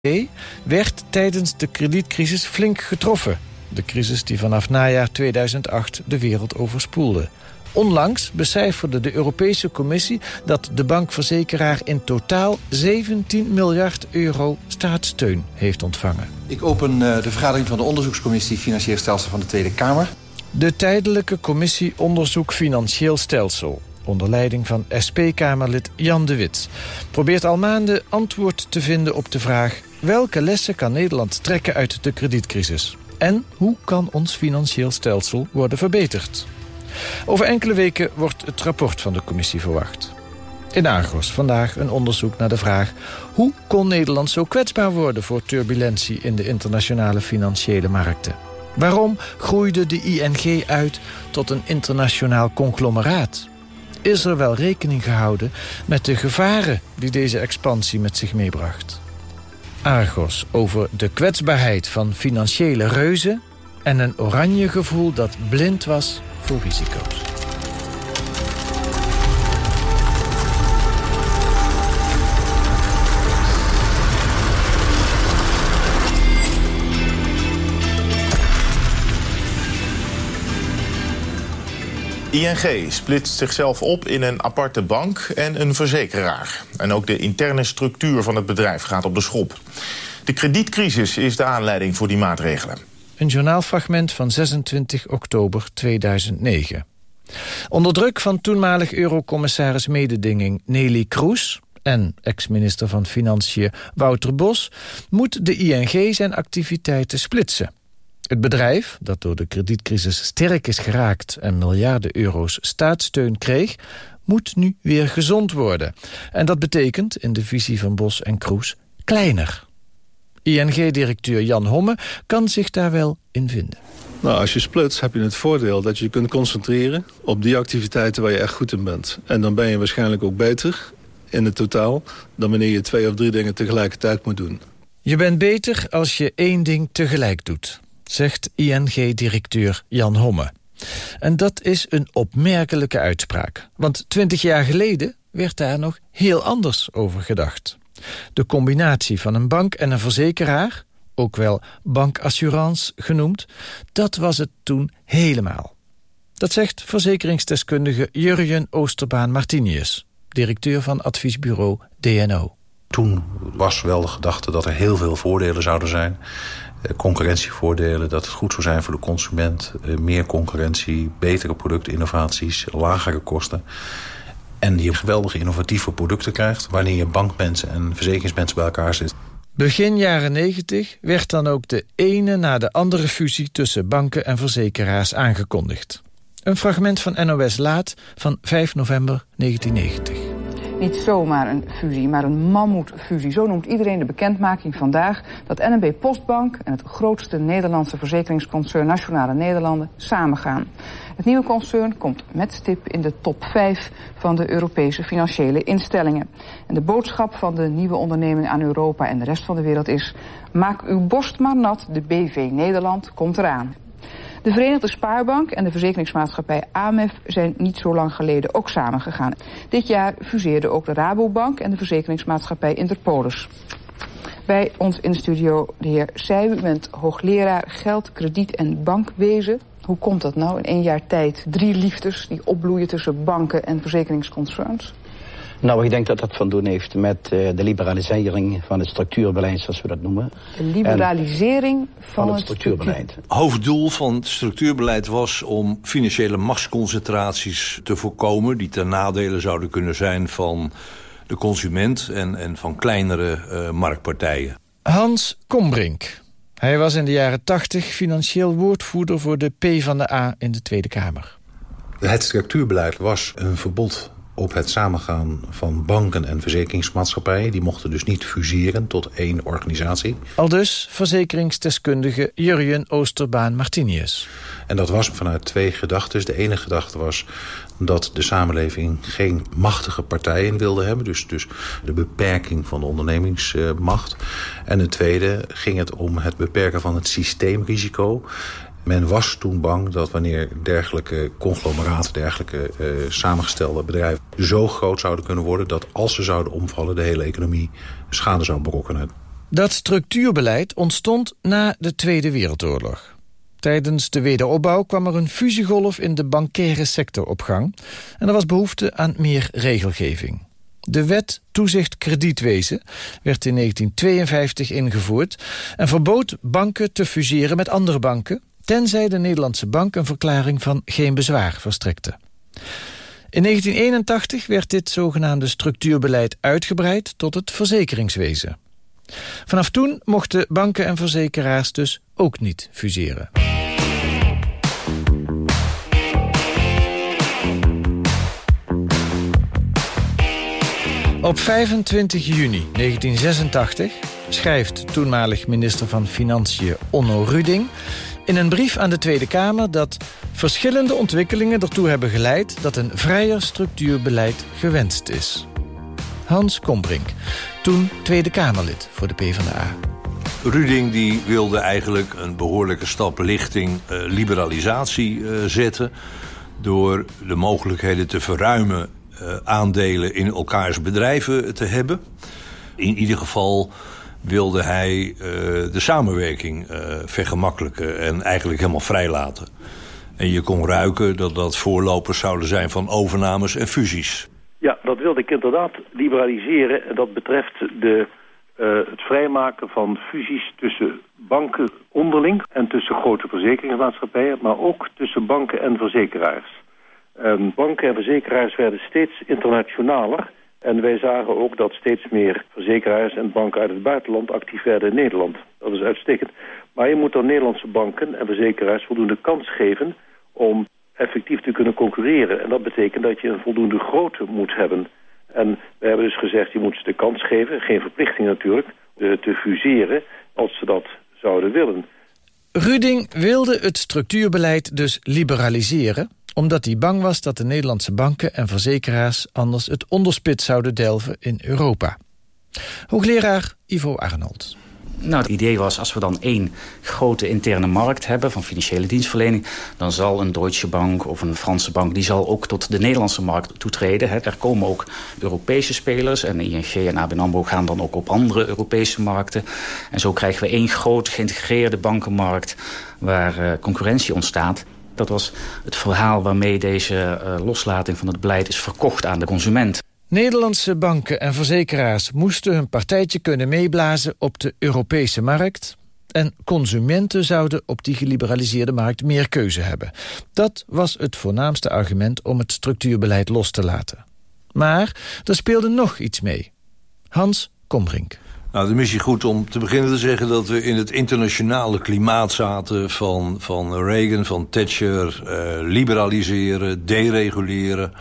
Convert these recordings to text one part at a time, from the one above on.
werd tijdens de kredietcrisis flink getroffen. De crisis die vanaf najaar 2008 de wereld overspoelde. Onlangs becijferde de Europese Commissie dat de bankverzekeraar in totaal 17 miljard euro staatssteun heeft ontvangen. Ik open de vergadering van de onderzoekscommissie Financieel Stelsel van de Tweede Kamer. De tijdelijke commissie Onderzoek Financieel Stelsel, onder leiding van SP-Kamerlid Jan de Wit, probeert al maanden antwoord te vinden op de vraag: welke lessen kan Nederland trekken uit de kredietcrisis? En hoe kan ons financieel stelsel worden verbeterd? Over enkele weken wordt het rapport van de commissie verwacht. In Argos vandaag een onderzoek naar de vraag: hoe kon Nederland zo kwetsbaar worden voor turbulentie in de internationale financiële markten? Waarom groeide de ING uit tot een internationaal conglomeraat? Is er wel rekening gehouden met de gevaren die deze expansie met zich meebracht? Argos over de kwetsbaarheid van financiële reuzen en een oranje gevoel dat blind was voor risico's. ING splitst zichzelf op in een aparte bank en een verzekeraar. En ook de interne structuur van het bedrijf gaat op de schop. De kredietcrisis is de aanleiding voor die maatregelen. Een journaalfragment van 26 oktober 2009. Onder druk van toenmalig eurocommissaris mededinging Neelie Kroes en ex-minister van Financiën Wouter Bos moet de ING zijn activiteiten splitsen. Het bedrijf, dat door de kredietcrisis sterk is geraakt en miljarden euro's staatssteun kreeg, moet nu weer gezond worden. En dat betekent, in de visie van Bos en Kroes, kleiner. ING-directeur Jan Homme kan zich daar wel in vinden. Nou, als je splitst heb je het voordeel dat je kunt concentreren op die activiteiten waar je echt goed in bent. En dan ben je waarschijnlijk ook beter in het totaal dan wanneer je 2 of 3 dingen tegelijkertijd moet doen. Je bent beter als je 1 ding tegelijk doet, zegt ING-directeur Jan Homme. En dat is een opmerkelijke uitspraak. Want 20 jaar geleden werd daar nog heel anders over gedacht. De combinatie van een bank en een verzekeraar, ook wel bankassurance genoemd, dat was het toen helemaal. Dat zegt verzekeringsdeskundige Jurjen Oosterbaan-Martinius, directeur van adviesbureau DNO. Toen was wel de gedachte dat er heel veel voordelen zouden zijn. Concurrentievoordelen, dat het goed zou zijn voor de consument. Meer concurrentie, betere productinnovaties, lagere kosten. En die geweldige innovatieve producten krijgt wanneer je bankmensen en verzekeringsmensen bij elkaar zit. Begin jaren 90 werd dan ook de ene na de andere fusie tussen banken en verzekeraars aangekondigd. Een fragment van NOS Laat van 5 november 1990. Niet zomaar een fusie, maar een mammoetfusie. Zo noemt iedereen de bekendmaking vandaag dat NMB Postbank en het grootste Nederlandse verzekeringsconcern Nationale Nederlanden samengaan. Het nieuwe concern komt met stip in de top 5 van de Europese financiële instellingen. En de boodschap van de nieuwe onderneming aan Europa en de rest van de wereld is: maak uw borst maar nat, de BV Nederland komt eraan. De Verenigde Spaarbank en de verzekeringsmaatschappij AMEF zijn niet zo lang geleden ook samengegaan. Dit jaar fuseerden ook de Rabobank en de verzekeringsmaatschappij Interpolis. Bij ons in de studio de heer Seijw, u bent hoogleraar geld, krediet en bankwezen. Hoe komt dat nou in 1 jaar tijd? 3 liefdes die opbloeien tussen banken en verzekeringsconcerns? Nou, ik denk dat dat van doen heeft met de liberalisering van het structuurbeleid, zoals we dat noemen. De liberalisering van het structuurbeleid. Het hoofddoel van het structuurbeleid was om financiële machtsconcentraties te voorkomen die ten nadele zouden kunnen zijn van de consument en van kleinere marktpartijen. Hans Kombrink. Hij was in de jaren 80 financieel woordvoerder voor de PvdA in de Tweede Kamer. Het structuurbeleid was een verbod op het samengaan van banken en verzekeringsmaatschappijen. Die mochten dus niet fuseren tot 1 organisatie. Aldus verzekeringsdeskundige Jurjen Oosterbaan-Martinius. En dat was vanuit 2 gedachten. De ene gedachte was dat de samenleving geen machtige partijen wilde hebben. Dus de beperking van de ondernemingsmacht. En de tweede ging het om het beperken van het systeemrisico. Men was toen bang dat wanneer dergelijke conglomeraten, dergelijke samengestelde bedrijven zo groot zouden kunnen worden dat als ze zouden omvallen de hele economie schade zou berokkenen. Dat structuurbeleid ontstond na de Tweede Wereldoorlog. Tijdens de wederopbouw kwam er een fusiegolf in de bankaire sector op gang en er was behoefte aan meer regelgeving. De wet Toezicht Kredietwezen werd in 1952 ingevoerd en verbood banken te fuseren met andere banken, tenzij de Nederlandse bank een verklaring van geen bezwaar verstrekte. In 1981 werd dit zogenaamde structuurbeleid uitgebreid tot het verzekeringswezen. Vanaf toen mochten banken en verzekeraars dus ook niet fuseren. Op 25 juni 1986 schrijft toenmalig minister van Financiën Onno Ruding in een brief aan de Tweede Kamer dat verschillende ontwikkelingen ertoe hebben geleid dat een vrijer structuurbeleid gewenst is. Hans Kombrink, toen Tweede Kamerlid voor de PvdA. Ruding die wilde eigenlijk een behoorlijke stap richting liberalisatie zetten door de mogelijkheden te verruimen aandelen in elkaars bedrijven te hebben. In ieder geval wilde hij de samenwerking vergemakkelijken en eigenlijk helemaal vrijlaten. En je kon ruiken dat dat voorlopers zouden zijn van overnames en fusies. Ja, dat wilde ik inderdaad liberaliseren. En dat betreft het vrijmaken van fusies tussen banken onderling en tussen grote verzekeringsmaatschappijen, maar ook tussen banken en verzekeraars. Banken en verzekeraars werden steeds internationaler. En wij zagen ook dat steeds meer verzekeraars en banken uit het buitenland actief werden in Nederland. Dat is uitstekend. Maar je moet dan Nederlandse banken en verzekeraars voldoende kans geven om effectief te kunnen concurreren. En dat betekent dat je een voldoende grootte moet hebben. En we hebben dus gezegd, je moet ze de kans geven, geen verplichting natuurlijk, te fuseren als ze dat zouden willen. Ruding wilde het structuurbeleid dus liberaliseren, omdat hij bang was dat de Nederlandse banken en verzekeraars anders het onderspit zouden delven in Europa. Hoogleraar Ivo Arnold. Nou, het idee was, als we dan één grote interne markt hebben van financiële dienstverlening, dan zal een Deutsche Bank of een Franse bank, die zal ook tot de Nederlandse markt toetreden. Er komen ook Europese spelers en ING en ABN AMRO gaan dan ook op andere Europese markten. En zo krijgen we één groot geïntegreerde bankenmarkt waar concurrentie ontstaat. Dat was het verhaal waarmee deze loslating van het beleid is verkocht aan de consument. Nederlandse banken en verzekeraars moesten hun partijtje kunnen meeblazen op de Europese markt en consumenten zouden op die geliberaliseerde markt meer keuze hebben. Dat was het voornaamste argument om het structuurbeleid los te laten. Maar er speelde nog iets mee. Hans Kombrink. Nou, de missie goed om te beginnen te zeggen dat we in het internationale klimaat zaten van Reagan, van Thatcher, liberaliseren, dereguleren,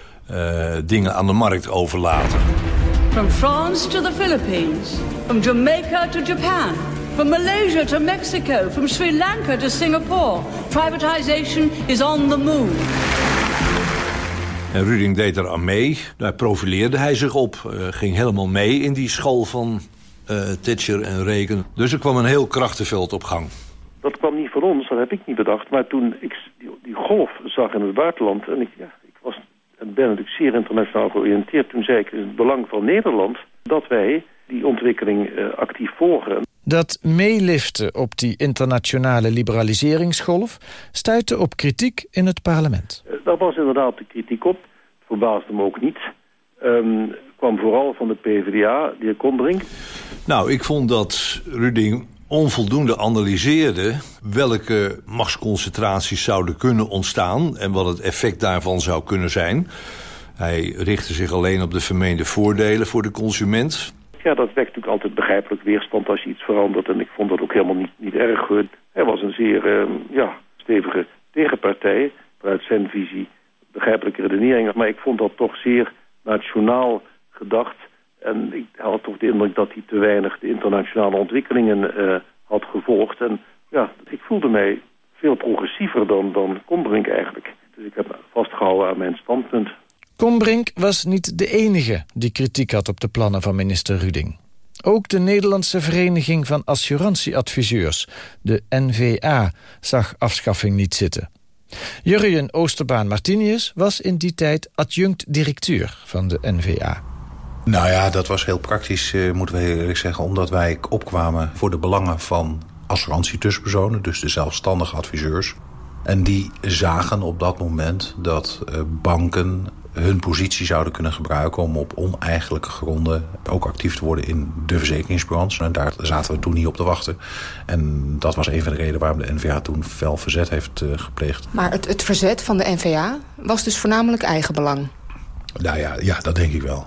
dingen aan de markt overlaten. From France to the Philippines, from Jamaica to Japan, from Malaysia to Mexico, from Sri Lanka to Singapore, privatization is on the move. En Ruding deed er aan mee. Daar profileerde hij zich op. Ging helemaal mee in die school van Thatcher en Reagan. Dus er kwam een heel krachtenveld op gang. Dat kwam niet van ons, dat heb ik niet bedacht. Maar toen ik die golf zag in het buitenland en ik was en ben natuurlijk zeer internationaal georiënteerd, toen zei ik in het belang van Nederland dat wij die ontwikkeling actief volgen. Dat meeliften op die internationale liberaliseringsgolf stuitte op kritiek in het parlement. Daar was inderdaad de kritiek op. Het verbaasde me ook niet. Kwam vooral van de PvdA, de heer Kombrink. Nou, ik vond dat Ruding onvoldoende analyseerde welke machtsconcentraties zouden kunnen ontstaan en wat het effect daarvan zou kunnen zijn. Hij richtte zich alleen op de vermeende voordelen voor de consument. Ja, dat wekt natuurlijk altijd begrijpelijk weerstand als je iets verandert. En ik vond dat ook helemaal niet erg goed. Hij was een zeer stevige tegenpartij. Vanuit zijn visie begrijpelijke redeneringen. Maar ik vond dat toch zeer nationaal gedacht. En ik had toch de indruk dat hij te weinig de internationale ontwikkelingen had gevolgd. En ja, ik voelde mij veel progressiever dan Kombrink eigenlijk. Dus ik heb vastgehouden aan mijn standpunt. Kombrink was niet de enige die kritiek had op de plannen van minister Ruding. Ook de Nederlandse Vereniging van Assurantieadviseurs, de NVA, zag afschaffing niet zitten. Jurjen Oosterbaan-Martinius was in die tijd adjunct-directeur van de NVA. Nou ja, dat was heel praktisch, moeten we heel eerlijk zeggen. Omdat wij opkwamen voor de belangen van assurantietussenpersonen, dus de zelfstandige adviseurs. En die zagen op dat moment dat banken hun positie zouden kunnen gebruiken om op oneigenlijke gronden ook actief te worden in de verzekeringsbranche. En daar zaten we toen niet op te wachten. En dat was een van de redenen waarom de NVA toen fel verzet heeft gepleegd. Maar het verzet van de NVA was dus voornamelijk eigenbelang? Nou ja, dat denk ik wel.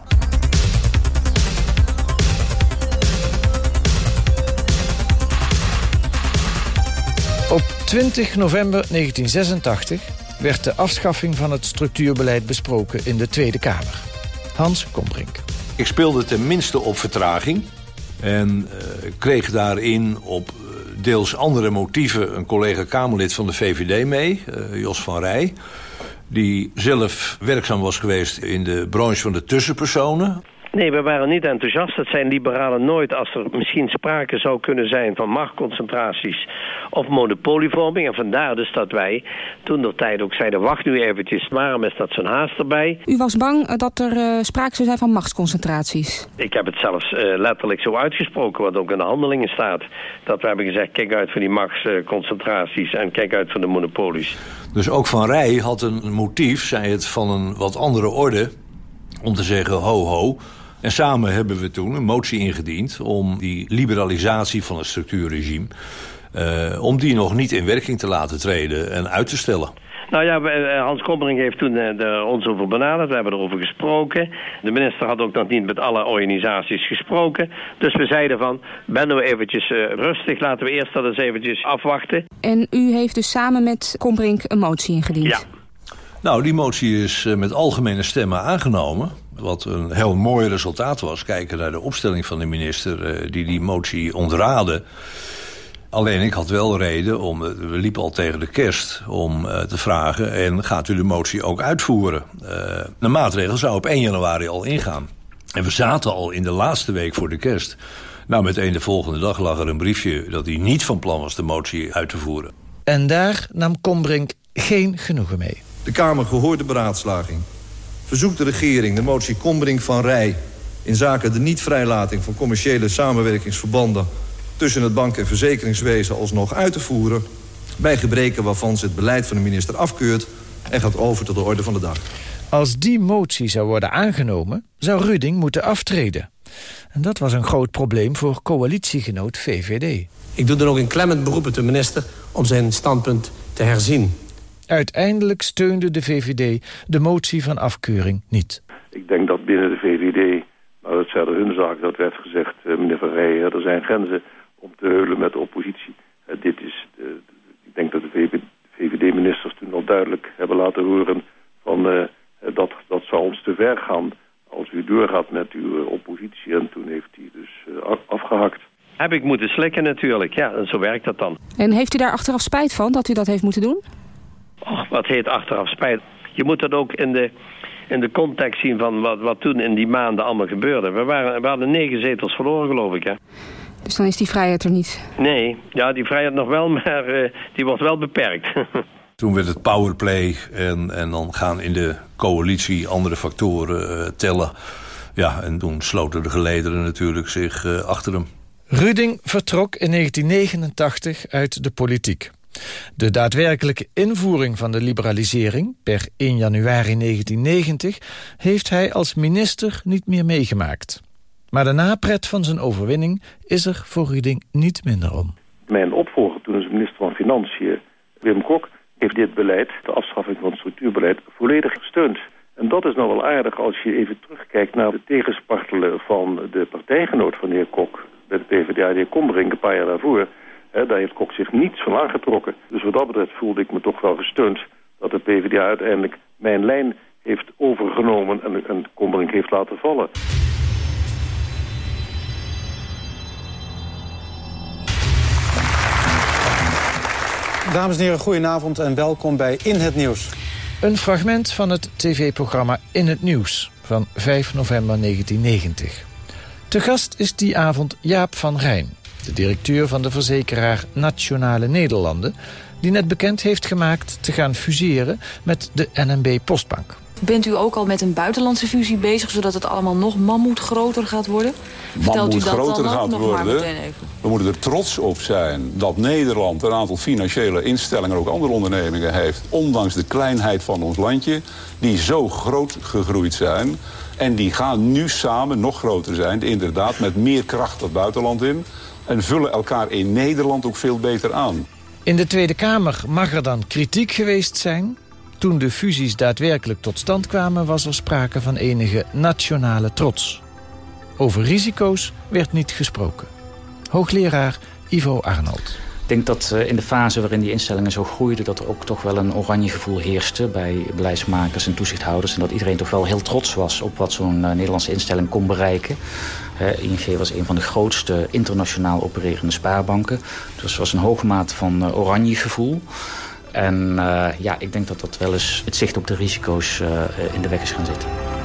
Op 20 november 1986 werd de afschaffing van het structuurbeleid besproken in de Tweede Kamer. Hans Kombrink. Ik speelde tenminste op vertraging en kreeg daarin op deels andere motieven een collega-Kamerlid van de VVD mee, Jos van Rij, die zelf werkzaam was geweest in de branche van de tussenpersonen. Nee, we waren niet enthousiast. Dat zijn liberalen nooit als er misschien sprake zou kunnen zijn van machtconcentraties of monopolievorming. En vandaar dus dat wij toen de tijd ook zeiden, wacht nu eventjes, waarom is dat zo'n haast erbij? U was bang dat er sprake zou zijn van machtsconcentraties? Ik heb het zelfs letterlijk zo uitgesproken, wat ook in de handelingen staat. Dat we hebben gezegd, kijk uit voor die machtsconcentraties en kijk uit voor de monopolies. Dus ook Van Rij had een motief, zei het van een wat andere orde, om te zeggen ho ho. En samen hebben we toen een motie ingediend om die liberalisatie van het structuurregime, om die nog niet in werking te laten treden en uit te stellen. Nou ja, Hans Kombrink heeft toen ons over benaderd. We hebben erover gesproken. De minister had ook nog niet met alle organisaties gesproken. Dus we zeiden van, ben nou eventjes rustig. Laten we eerst dat eens eventjes afwachten. En u heeft dus samen met Kombrink een motie ingediend? Ja. Nou, die motie is met algemene stemmen aangenomen. Wat een heel mooi resultaat was. Kijken naar de opstelling van de minister die motie ontraadde. Alleen ik had wel reden, we liepen al tegen de kerst, om te vragen, en gaat u de motie ook uitvoeren? De maatregel zou op 1 januari al ingaan. En we zaten al in de laatste week voor de kerst. Nou, meteen de volgende dag lag er een briefje dat hij niet van plan was de motie uit te voeren. En daar nam Kombrink geen genoegen mee. De Kamer gehoord de beraadslaging. Verzoekt de regering de motie Kombrink van Rij in zaken de niet-vrijlating van commerciële samenwerkingsverbanden tussen het bank- en verzekeringswezen alsnog uit te voeren, bij gebreken waarvan ze het beleid van de minister afkeurt en gaat over tot de orde van de dag. Als die motie zou worden aangenomen, zou Ruding moeten aftreden. En dat was een groot probleem voor coalitiegenoot VVD. Ik doe dan ook een klemmend beroep op de minister om zijn standpunt te herzien. Uiteindelijk steunde de VVD de motie van afkeuring niet. Ik denk dat binnen de VVD, maar dat is verder hun zaak, dat werd gezegd, meneer Van Rij, er zijn grenzen om te heulen met de oppositie. Ik denk dat de VVD-ministers toen al duidelijk hebben laten horen van dat zou ons te ver gaan als u doorgaat met uw oppositie. En toen heeft hij dus afgehakt. Heb ik moeten slikken natuurlijk, ja, en zo werkt dat dan. En heeft u daar achteraf spijt van dat u dat heeft moeten doen? Och, wat heet achteraf spijt? Je moet dat ook in de context zien van wat toen in die maanden allemaal gebeurde. We hadden 9 zetels verloren, geloof ik, hè. Dus dan is die vrijheid er niet? Nee, ja, die vrijheid nog wel, maar die wordt wel beperkt. Toen werd het powerplay en dan gaan in de coalitie andere factoren tellen. Ja, en toen sloten de gelederen natuurlijk zich achter hem. Ruding vertrok in 1989 uit de politiek. De daadwerkelijke invoering van de liberalisering per 1 januari 1990 heeft hij als minister niet meer meegemaakt. Maar de napret van zijn overwinning is er voor Ruding niet minder om. Mijn opvolger toen als minister van Financiën, Wim Kok, heeft dit beleid, de afschaffing van het structuurbeleid, volledig gesteund. En dat is nou wel aardig als je even terugkijkt naar het tegenspartelen van de partijgenoot van de heer Kok bij de PvdA, de heer Kombrink, een paar jaar daarvoor. Daar heeft Kok zich niets van aangetrokken. Dus wat dat betreft voelde ik me toch wel gesteund dat de PvdA uiteindelijk mijn lijn heeft overgenomen en Kombrink heeft laten vallen. Dames en heren, goedenavond en welkom bij In het Nieuws. Een fragment van het tv-programma In het Nieuws van 5 november 1990. Te gast is die avond Jaap van Rijn, de directeur van de verzekeraar Nationale Nederlanden, die net bekend heeft gemaakt te gaan fuseren met de NMB Postbank. Bent u ook al met een buitenlandse fusie bezig, zodat het allemaal nog mammoetgroter gaat worden? Vertelt u dat groter dan ook gaat nog worden. maar meteen even? We moeten er trots op zijn dat Nederland een aantal financiële instellingen, ook andere ondernemingen heeft, ondanks de kleinheid van ons landje, die zo groot gegroeid zijn. En die gaan nu samen nog groter zijn, inderdaad, met meer kracht het buitenland in. En vullen elkaar in Nederland ook veel beter aan. In de Tweede Kamer mag er dan kritiek geweest zijn. Toen de fusies daadwerkelijk tot stand kwamen, was er sprake van enige nationale trots. Over risico's werd niet gesproken. Hoogleraar Ivo Arnold. Ik denk dat in de fase waarin die instellingen zo groeiden, dat er ook toch wel een oranje gevoel heerste bij beleidsmakers en toezichthouders. En dat iedereen toch wel heel trots was op wat zo'n Nederlandse instelling kon bereiken. ING was een van de grootste internationaal opererende spaarbanken. Dus er was een hoge mate van oranje gevoel. En ik denk dat dat wel eens het zicht op de risico's in de weg is gaan zitten.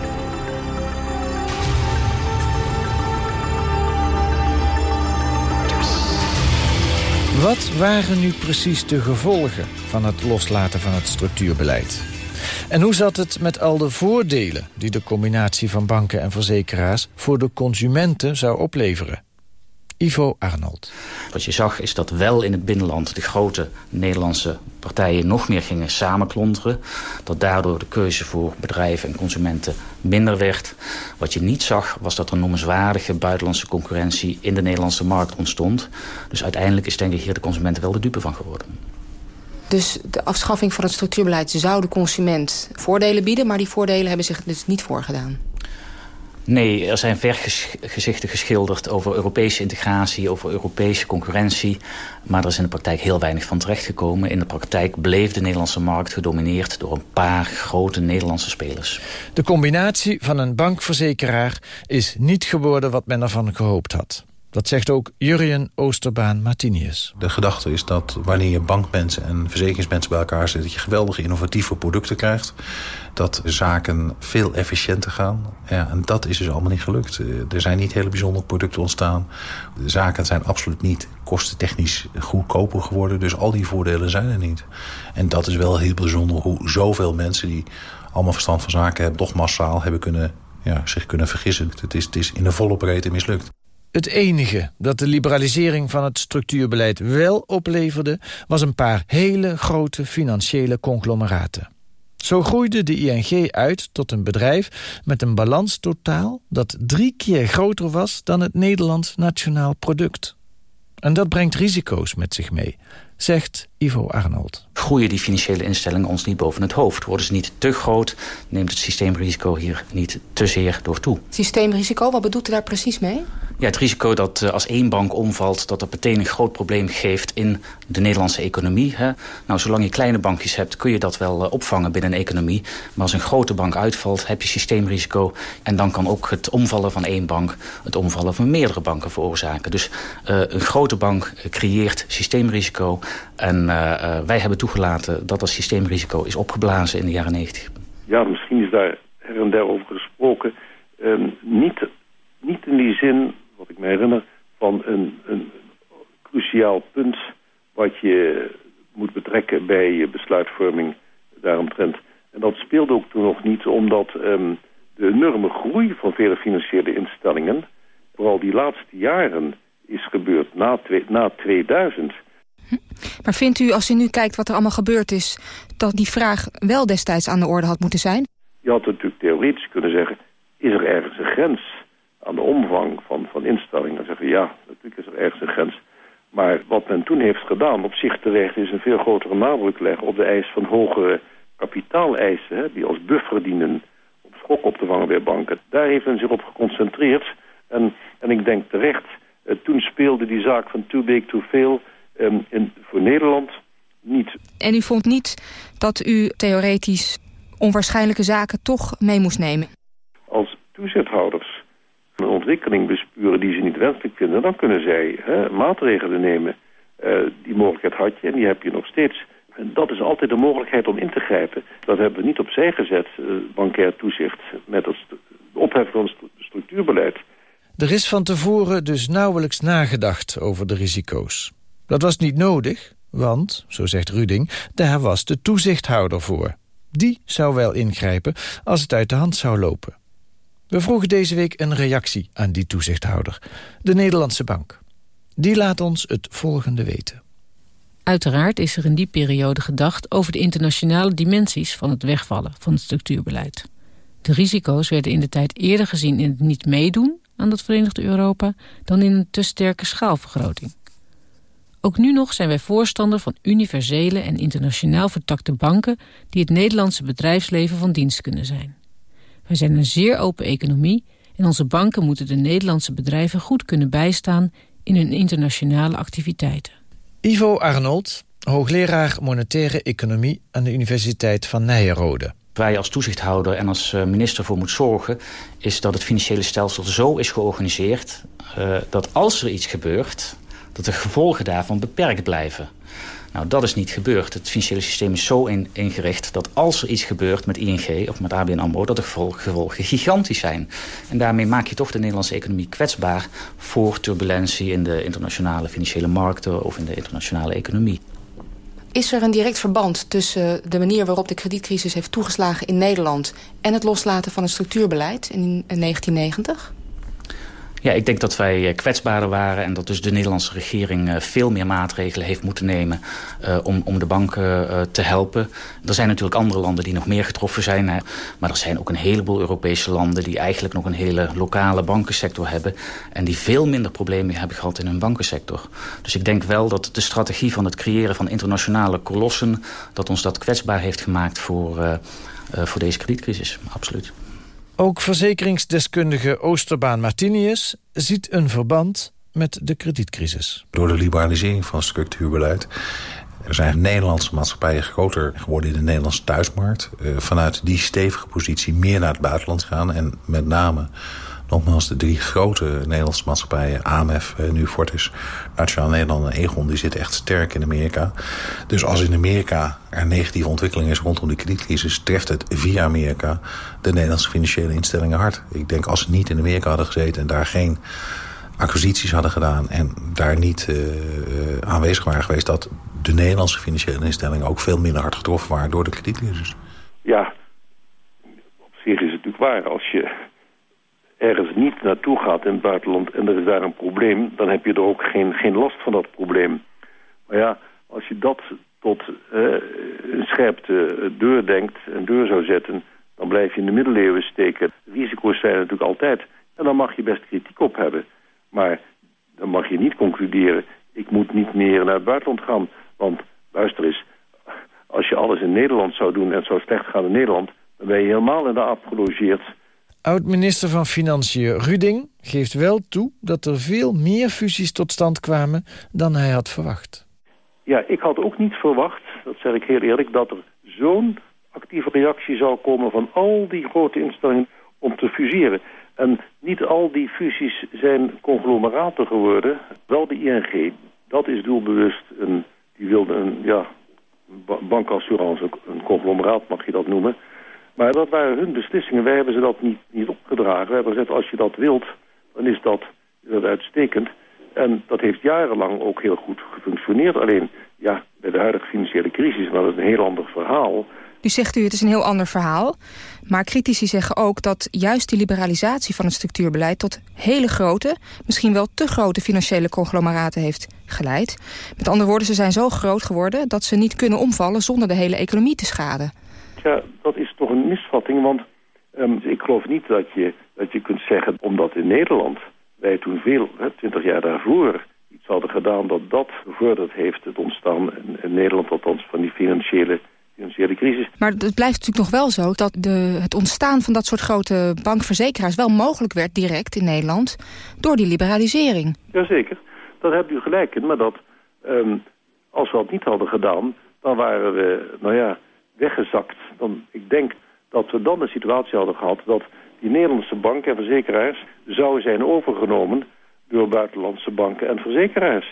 Wat waren nu precies de gevolgen van het loslaten van het structuurbeleid? En hoe zat het met al de voordelen die de combinatie van banken en verzekeraars voor de consumenten zou opleveren? Ivo Arnold. Wat je zag is dat wel in het binnenland de grote Nederlandse partijen nog meer gingen samenklonteren. Dat daardoor de keuze voor bedrijven en consumenten minder werd. Wat je niet zag was dat er noemenswaardige buitenlandse concurrentie in de Nederlandse markt ontstond. Dus uiteindelijk is denk ik hier de consumenten wel de dupe van geworden. Dus de afschaffing van het structuurbeleid zou de consument voordelen bieden, maar die voordelen hebben zich dus niet voorgedaan. Nee, er zijn vergezichten geschilderd over Europese integratie, over Europese concurrentie. Maar er is in de praktijk heel weinig van terechtgekomen. In de praktijk bleef de Nederlandse markt gedomineerd door een paar grote Nederlandse spelers. De combinatie van een bankverzekeraar is niet geworden wat men ervan gehoopt had. Dat zegt ook Jurjen Oosterbaan-Martinius. De gedachte is dat wanneer je bankmensen en verzekeringsmensen bij elkaar zet, dat je geweldige innovatieve producten krijgt. Dat zaken veel efficiënter gaan. Ja, en dat is dus allemaal niet gelukt. Er zijn niet hele bijzondere producten ontstaan. De zaken zijn absoluut niet kostentechnisch goedkoper geworden. Dus al die voordelen zijn er niet. En dat is wel heel bijzonder hoe zoveel mensen die allemaal verstand van zaken hebben, toch massaal hebben zich kunnen vergissen. Het is in de volle breedte mislukt. Het enige dat de liberalisering van het structuurbeleid wel opleverde, was een paar hele grote financiële conglomeraten. Zo groeide de ING uit tot een bedrijf met een balanstotaal dat 3 keer groter was dan het Nederlands nationaal product. En dat brengt risico's met zich mee, zegt Ivo Arnold. Groeien die financiële instellingen ons niet boven het hoofd? Worden ze niet te groot? Neemt het systeemrisico hier niet te zeer door toe? Systeemrisico, wat bedoelt u daar precies mee? Ja, het risico dat als één bank omvalt, dat meteen een groot probleem geeft in de Nederlandse economie. Hè? Nou, zolang je kleine bankjes hebt, kun je dat wel opvangen binnen een economie. Maar als een grote bank uitvalt, heb je systeemrisico. En dan kan ook het omvallen van één bank het omvallen van meerdere banken veroorzaken. Dus een grote bank creëert systeemrisico. En wij hebben toegelaten dat dat systeemrisico is opgeblazen in de jaren 90. Ja, misschien is daar her en der over gesproken. Niet in die zin, wat ik me herinner, van een cruciaal punt wat je moet betrekken bij je besluitvorming daaromtrent. En dat speelde ook toen nog niet, omdat de enorme groei van vele financiële instellingen, vooral die laatste jaren, is gebeurd na 2000. Maar vindt u, als u nu kijkt wat er allemaal gebeurd is, dat die vraag wel destijds aan de orde had moeten zijn? Je had natuurlijk theoretisch kunnen zeggen, is er ergens een grens aan de omvang van instellingen? Dan zeggen we, ja, natuurlijk is er ergens een grens. Maar wat men toen heeft gedaan, op zich terecht, is een veel grotere nadruk leggen op de eis van hogere kapitaaleisen, hè, die als buffer dienen om schok op te vangen bij banken. Daar heeft men zich op geconcentreerd. En ik denk terecht, toen speelde die zaak van too big to fail voor Nederland niet. En u vond niet dat u theoretisch onwaarschijnlijke zaken toch mee moest nemen? Als toezichthouders een ontwikkeling bespuren die ze niet wenselijk vinden, dan kunnen zij maatregelen nemen. Die mogelijkheid had je en die heb je nog steeds. En dat is altijd de mogelijkheid om in te grijpen. Dat hebben we niet opzij gezet, bankair toezicht, met het opheffen van het structuurbeleid. Er is van tevoren dus nauwelijks nagedacht over de risico's. Dat was niet nodig, want, zo zegt Ruding, daar was de toezichthouder voor. Die zou wel ingrijpen als het uit de hand zou lopen. We vroegen deze week een reactie aan die toezichthouder, de Nederlandse Bank. Die laat ons het volgende weten. Uiteraard is er in die periode gedacht over de internationale dimensies van het wegvallen van het structuurbeleid. De risico's werden in de tijd eerder gezien in het niet meedoen aan dat Verenigde Europa dan in een te sterke schaalvergroting. Ook nu nog zijn wij voorstander van universele en internationaal vertakte banken die het Nederlandse bedrijfsleven van dienst kunnen zijn. Wij zijn een zeer open economie en onze banken moeten de Nederlandse bedrijven goed kunnen bijstaan in hun internationale activiteiten. Ivo Arnold, hoogleraar monetaire economie aan de Universiteit van Nyenrode. Waar je als toezichthouder en als minister voor moet zorgen, is dat het financiële stelsel zo is georganiseerd dat als er iets gebeurt, dat de gevolgen daarvan beperkt blijven. Nou, dat is niet gebeurd. Het financiële systeem is zo ingericht dat als er iets gebeurt met ING of met ABN AMRO, dat de gevolgen gigantisch zijn. En daarmee maak je toch de Nederlandse economie kwetsbaar voor turbulentie in de internationale financiële markten of in de internationale economie. Is er een direct verband tussen de manier waarop de kredietcrisis heeft toegeslagen in Nederland en het loslaten van het structuurbeleid in 1990? Ja, ik denk dat wij kwetsbaarder waren en dat dus de Nederlandse regering veel meer maatregelen heeft moeten nemen om de banken te helpen. Er zijn natuurlijk andere landen die nog meer getroffen zijn, maar er zijn ook een heleboel Europese landen die eigenlijk nog een hele lokale bankensector hebben en die veel minder problemen hebben gehad in hun bankensector. Dus ik denk wel dat de strategie van het creëren van internationale kolossen, dat ons dat kwetsbaar heeft gemaakt voor deze kredietcrisis. Absoluut. Ook verzekeringsdeskundige Oosterbaan Martinius ziet een verband met de kredietcrisis. Door de liberalisering van structuurbeleid zijn Nederlandse maatschappijen groter geworden in de Nederlandse thuismarkt. Vanuit die stevige positie meer naar het buitenland gaan. En met name, nogmaals, de 3 grote Nederlandse maatschappijen, AMF, nu Fortis, Nationaal Nederland en Aegon, die zitten echt sterk in Amerika. Dus als in Amerika er een negatieve ontwikkeling is rondom de kredietcrisis, treft het via Amerika de Nederlandse financiële instellingen hard. Ik denk als ze niet in Amerika hadden gezeten en daar geen acquisities hadden gedaan en daar niet aanwezig waren geweest, dat de Nederlandse financiële instellingen ook veel minder hard getroffen waren door de kredietcrisis. Ja, op zich is het natuurlijk waar. Als je ergens niet naartoe gaat in het buitenland en er is daar een probleem, dan heb je er ook geen last van dat probleem. Maar ja, als je dat tot een scherpte deur zou zetten, dan blijf je in de middeleeuwen steken. Risico's zijn er natuurlijk altijd. En dan mag je best kritiek op hebben. Maar dan mag je niet concluderen, ik moet niet meer naar het buitenland gaan. Want luister eens, als je alles in Nederland zou doen en het zou slecht gaan in Nederland, dan ben je helemaal in de aap gelogeerd. Oud-minister van Financiën Ruding geeft wel toe dat er veel meer fusies tot stand kwamen dan hij had verwacht. Ja, ik had ook niet verwacht, dat zeg ik heel eerlijk, dat er zo'n actieve reactie zou komen van al die grote instellingen om te fuseren. En niet al die fusies zijn conglomeraten geworden. Wel de ING, dat is doelbewust die wilde een bankassurance, een conglomeraat mag je dat noemen. Maar dat waren hun beslissingen. Wij hebben ze dat niet opgedragen. We hebben gezegd, als je dat wilt, dan is dat uitstekend. En dat heeft jarenlang ook heel goed gefunctioneerd. Alleen, ja, bij de huidige financiële crisis, maar dat is een heel ander verhaal. Nu zegt u, het is een heel ander verhaal. Maar critici zeggen ook dat juist die liberalisatie van het structuurbeleid tot hele grote, misschien wel te grote financiële conglomeraten heeft geleid. Met andere woorden, ze zijn zo groot geworden dat ze niet kunnen omvallen zonder de hele economie te schaden. Ja, dat is toch een misvatting, want ik geloof niet dat je kunt zeggen, omdat in Nederland wij toen 20 jaar daarvoor iets hadden gedaan dat bevorderd heeft het ontstaan in Nederland althans van die financiële crisis. Maar het blijft natuurlijk nog wel zo dat het ontstaan van dat soort grote bankverzekeraars wel mogelijk werd direct in Nederland door die liberalisering. Jazeker, daar hebt u gelijk in, maar dat als we dat niet hadden gedaan, dan waren we, weggezakt. Ik denk dat we dan de situatie hadden gehad dat die Nederlandse banken en verzekeraars zouden zijn overgenomen door buitenlandse banken en verzekeraars.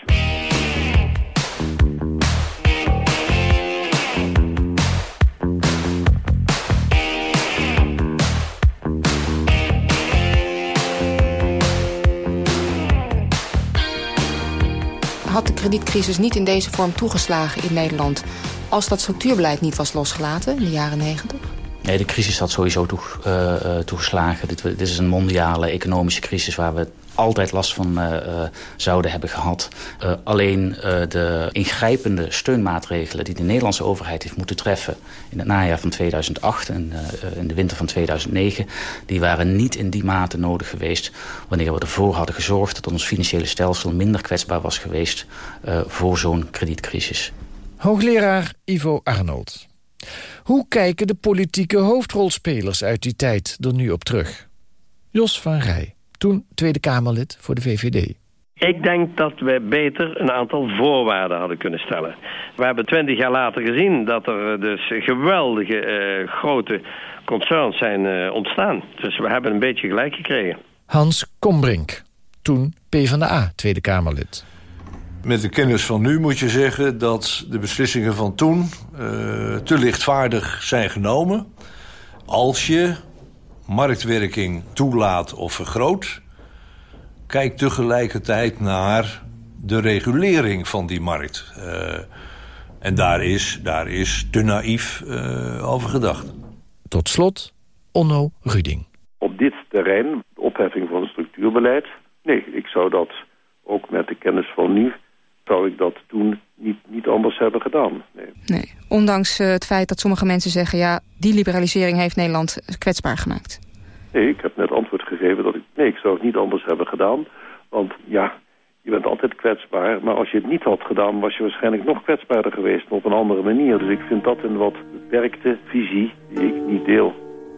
had de kredietcrisis niet in deze vorm toegeslagen in Nederland als dat structuurbeleid niet was losgelaten in de jaren 90? Nee, de crisis had sowieso toegeslagen. Dit is een mondiale economische crisis waar we altijd last van zouden hebben gehad. Alleen de ingrijpende steunmaatregelen die de Nederlandse overheid heeft moeten treffen in het najaar van 2008 en in de winter van 2009... die waren niet in die mate nodig geweest wanneer we ervoor hadden gezorgd dat ons financiële stelsel minder kwetsbaar was geweest voor zo'n kredietcrisis. Hoogleraar Ivo Arnold. Hoe kijken de politieke hoofdrolspelers uit die tijd er nu op terug? Jos van Rij, toen Tweede Kamerlid voor de VVD. Ik denk dat we beter een aantal voorwaarden hadden kunnen stellen. We hebben 20 jaar later gezien dat er dus geweldige grote concerns zijn ontstaan. Dus we hebben een beetje gelijk gekregen. Hans Kombrink, toen PvdA Tweede Kamerlid. Met de kennis van nu moet je zeggen dat de beslissingen van toen te lichtvaardig zijn genomen. Als je marktwerking toelaat of vergroot, kijk tegelijkertijd naar de regulering van die markt. En daar is te naïef over gedacht. Tot slot, Onno Ruding. Op dit terrein, de opheffing van het structuurbeleid, nee, ik zou dat ook met de kennis van nu, zou ik dat toen niet anders hebben gedaan. Nee, ondanks het feit dat sommige mensen zeggen, ja, die liberalisering heeft Nederland kwetsbaar gemaakt. Nee, ik heb net antwoord gegeven dat ik zou het niet anders hebben gedaan. Want ja, je bent altijd kwetsbaar. Maar als je het niet had gedaan, was je waarschijnlijk nog kwetsbaarder geweest. Maar op een andere manier. Dus ik vind dat een wat beperkte visie die ik niet deel.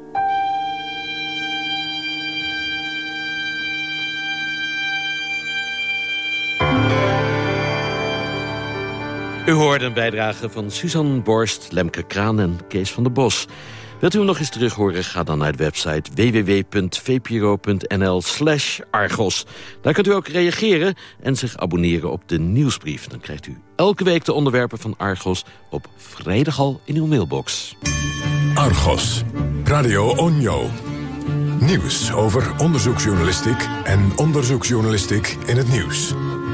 U hoorde een bijdrage van Suzanne Borst, Lemke Kraan en Kees van der Bos. Wilt u hem nog eens terug horen? Ga dan naar de website www.vpro.nl/Argos. Daar kunt u ook reageren en zich abonneren op de nieuwsbrief. Dan krijgt u elke week de onderwerpen van Argos op vrijdag al in uw mailbox. Argos, Radio Onjo. Nieuws over onderzoeksjournalistiek en onderzoeksjournalistiek in het nieuws.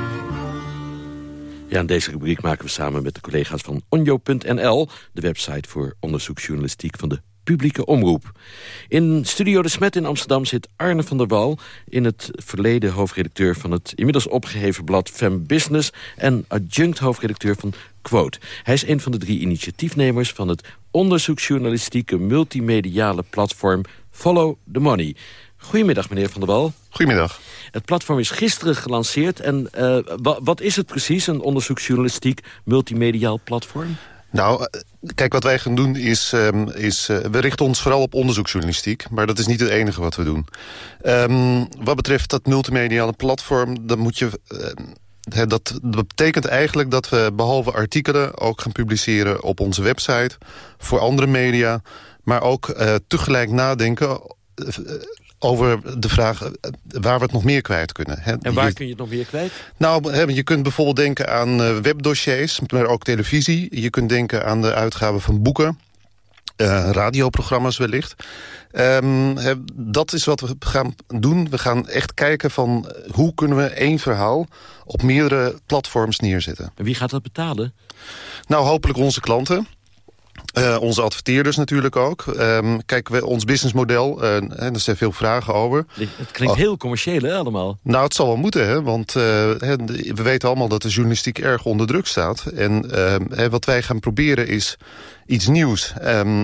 Ja, in deze rubriek maken we samen met de collega's van onjo.nl... de website voor onderzoeksjournalistiek van de publieke omroep. In Studio De Smet in Amsterdam zit Arne van der Wal... in het verleden hoofdredacteur van het inmiddels opgeheven blad Fem Business... en adjunct hoofdredacteur van Quote. Hij is een van de 3 initiatiefnemers van het onderzoeksjournalistieke multimediale platform Follow the Money. Goedemiddag, meneer Van der Wal. Goedemiddag. Het platform is gisteren gelanceerd. En wat is het precies, een onderzoeksjournalistiek multimediaal platform? Nou, kijk, wat wij gaan doen is we richten ons vooral op onderzoeksjournalistiek. Maar dat is niet het enige wat we doen. Wat betreft dat multimediale platform, dan moet je... Dat betekent eigenlijk dat we behalve artikelen ook gaan publiceren op onze website. Voor andere media. Maar ook tegelijk nadenken over de vraag waar we het nog meer kwijt kunnen. En waar kun je het nog meer kwijt? Nou, je kunt bijvoorbeeld denken aan webdossiers, maar ook televisie. Je kunt denken aan de uitgaven van boeken, radioprogramma's wellicht. Dat is wat we gaan doen. We gaan echt kijken van hoe kunnen we één verhaal op meerdere platforms neerzetten. En wie gaat dat betalen? Nou, hopelijk onze klanten. Onze adverteerders natuurlijk ook. Kijk, ons businessmodel, er zijn veel vragen over. Het klinkt heel commercieel, hè, allemaal? Nou, het zal wel moeten, hè, want we weten allemaal dat de journalistiek erg onder druk staat. En wat wij gaan proberen is iets nieuws.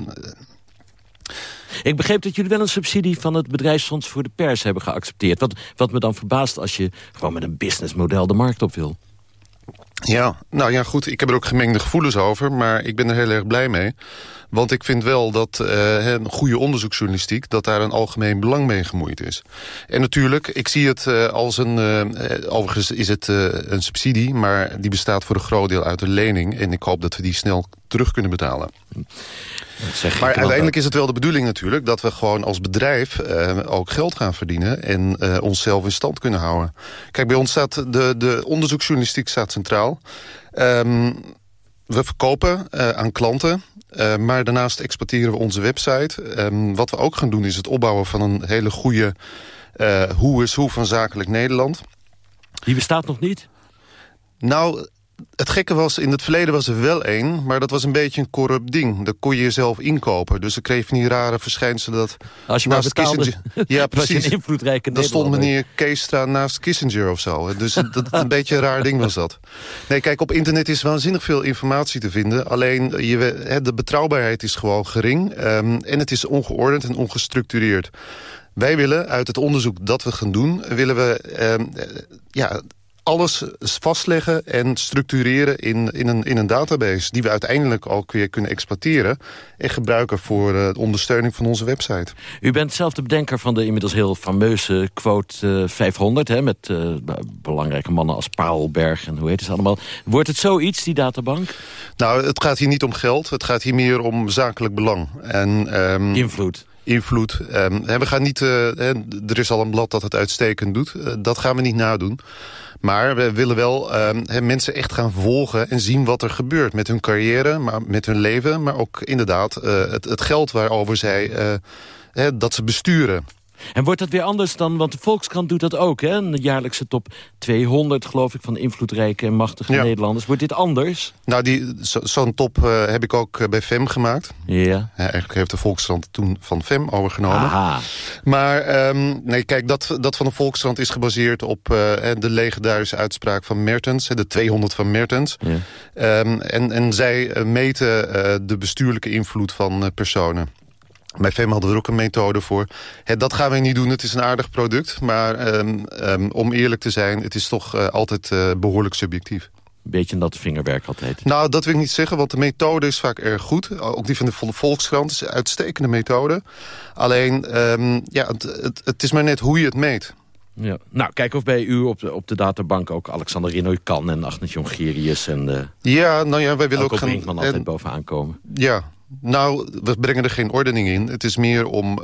Ik begreep dat jullie wel een subsidie van het Bedrijfsfonds voor de Pers hebben geaccepteerd. Wat me dan verbaast als je gewoon met een businessmodel de markt op wil. Ja, nou ja, goed. Ik heb er ook gemengde gevoelens over, maar ik ben er heel erg blij mee. Want ik vind wel dat een goede onderzoeksjournalistiek, dat daar een algemeen belang mee gemoeid is. En natuurlijk, ik zie het als overigens is het een subsidie, maar die bestaat voor een groot deel uit een lening. En ik hoop dat we die snel terug kunnen betalen. Maar uiteindelijk is het wel de bedoeling natuurlijk dat we gewoon als bedrijf ook geld gaan verdienen en onszelf in stand kunnen houden. Kijk, bij ons staat de onderzoeksjournalistiek staat centraal. We verkopen aan klanten, maar daarnaast exporteren we onze website. Wat we ook gaan doen is het opbouwen van een hele goede hoe is hoe van Zakelijk Nederland. Die bestaat nog niet? Nou, het gekke was, in het verleden was er wel één, maar dat was een beetje een corrupt ding. Daar kon je jezelf inkopen. Dus dan kreeg je van die rare verschijnselen dat... Als je maar betaalde, ja, precies. was je een invloedrijke Dan stond meneer Keestra naast Kissinger of zo. Dus een beetje een raar ding was dat. Nee, kijk, op internet is waanzinnig veel informatie te vinden. Alleen, de betrouwbaarheid is gewoon gering. En het is ongeordend en ongestructureerd. Wij willen, uit het onderzoek dat we gaan doen, willen we alles vastleggen en structureren in een database die we uiteindelijk ook weer kunnen exploiteren en gebruiken voor de ondersteuning van onze website. U bent zelf de bedenker van de inmiddels heel fameuze quote 500... Hè, met belangrijke mannen als Paarlberg en hoe heet het allemaal. Wordt het zoiets, die databank? Nou, het gaat hier niet om geld. Het gaat hier meer om zakelijk belang. En, invloed. We gaan niet, er is al een blad dat het uitstekend doet. Dat gaan we niet nadoen. Maar we willen wel mensen echt gaan volgen en zien wat er gebeurt met hun carrière, maar met hun leven, maar ook inderdaad het geld waarover zij dat ze besturen. En wordt dat weer anders dan, want de Volkskrant doet dat ook, hè? Een jaarlijkse top 200, geloof ik, van invloedrijke en machtige Nederlanders. Wordt dit anders? Nou, zo'n top heb ik ook bij FEM gemaakt. Ja. Eigenlijk heeft de Volkskrant toen van FEM overgenomen. Aha. Maar nee, kijk, dat van de Volkskrant is gebaseerd op de legendarische uitspraak van Mertens, de 200 van Mertens. Ja. En zij meten de bestuurlijke invloed van personen. Bij FEM hadden we er ook een methode voor. Dat gaan we niet doen, het is een aardig product. Maar om eerlijk te zijn, het is toch altijd behoorlijk subjectief. Een beetje natte vingerwerk altijd. Nou, dat wil ik niet zeggen, want de methode is vaak erg goed. Ook die van de Volkskrant is een uitstekende methode. Alleen, het is maar net hoe je het meet. Ja. Nou, kijk of bij u op de databank ook Alexander Rinoy-Kan en Agnes Jongerius en wij willen ook gaan... Brinkman altijd bovenaan komen. Ja. Nou, we brengen er geen ordening in. Het is meer om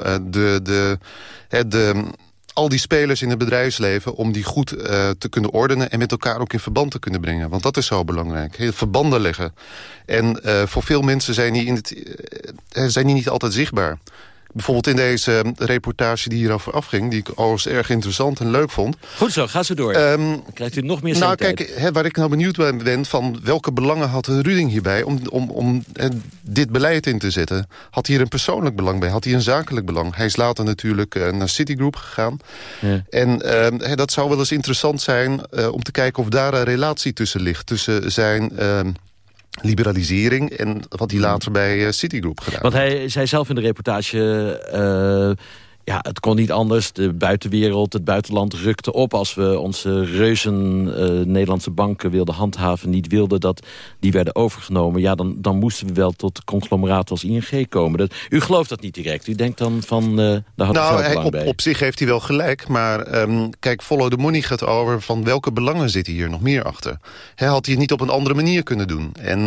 al die spelers in het bedrijfsleven, om die goed te kunnen ordenen en met elkaar ook in verband te kunnen brengen. Want dat is zo belangrijk. Verbanden leggen. En voor veel mensen zijn die niet altijd zichtbaar. Bijvoorbeeld in deze reportage die hierover afging, die ik overigens erg interessant en leuk vond. Goed zo, ga zo door. Dan krijgt u nog meer zin. Nou, kijk, waar ik nou benieuwd bij ben, van welke belangen had Ruding hierbij om dit beleid in te zetten? Had hij er een persoonlijk belang bij? Had hij een zakelijk belang? Hij is later natuurlijk naar Citigroup gegaan. Ja. En dat zou wel eens interessant zijn om te kijken of daar een relatie tussen ligt. Tussen zijn liberalisering en wat hij later bij Citigroup gedaan. Want hij zei zelf in de reportage, het kon niet anders. De buitenwereld, het buitenland rukte op als we onze reuzen Nederlandse banken wilden handhaven, niet wilden dat die werden overgenomen. Ja, dan moesten we wel tot conglomeraten als ING komen. U gelooft dat niet direct. U denkt dan van, daar had ik zelf belang bij. Op zich heeft hij wel gelijk, maar kijk, follow the money gaat over van welke belangen zitten hier nog meer achter. Had hij het niet op een andere manier kunnen doen? En